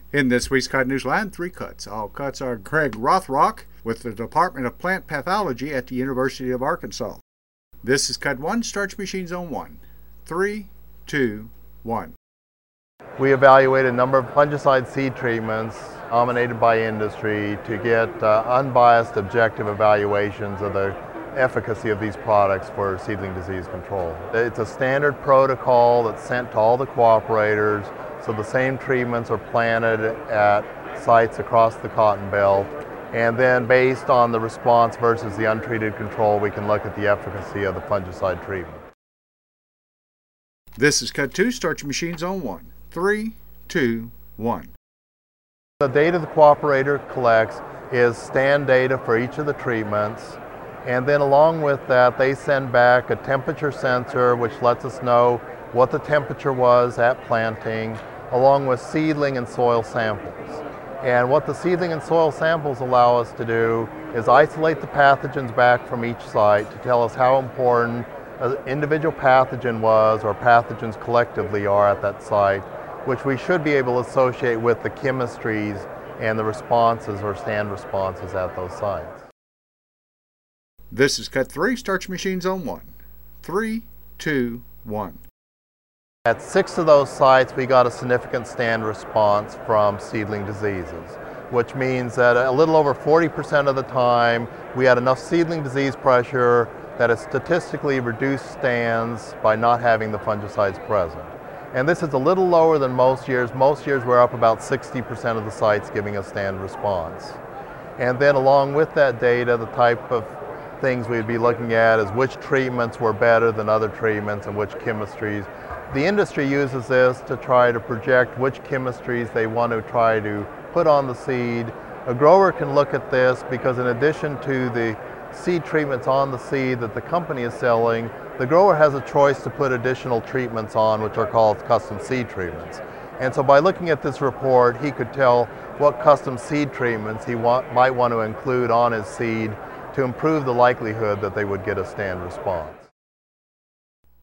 In this week's Cotton Newsline, 3 cuts. All cuts are Craig Rothrock with the Department of Plant Pathology at the University of Arkansas. This is Cut 1, Starch Machine Zone 1. 3, 2, 1. We evaluate a number of fungicide seed treatments nominated by industry to get unbiased, objective evaluations of the efficacy of these products for seedling disease control. It's a standard protocol that's sent to all the cooperators, so the same treatments are planted at sites across the cotton belt, and then based on the response versus the untreated control, we can look at the efficacy of the fungicide treatment. This is Cut 2, Starch Machine Zone 1. 3, 2, 1. The data the cooperator collects is stand data for each of the treatments, and then along with that they send back a temperature sensor which lets us know what the temperature was at planting, along with seedling and soil samples. And what the seedling and soil samples allow us to do is isolate the pathogens back from each site to tell us how important an individual pathogen was, or pathogens collectively are at that site, which we should be able to associate with the chemistries and the responses or stand responses at those sites. This is Cut 3, Starch Machine Zone 1. 3, 2, 1. At 6 of those sites, we got a significant stand response from seedling diseases, which means that a little over 40% of the time, we had enough seedling disease pressure that it statistically reduced stands by not having the fungicides present. And this is a little lower than most years. Most years we're up about 60% of the sites giving a stand response. And then along with that data, the type of things we'd be looking at is which treatments were better than other treatments and which chemistries. The industry uses this to try to project which chemistries they want to try to put on the seed. A grower can look at this because in addition to the seed treatments on the seed that the company is selling, the grower has a choice to put additional treatments on, which are called custom seed treatments. And so by looking at this report, he could tell what custom seed treatments he might want to include on his seed to improve the likelihood that they would get a stand response.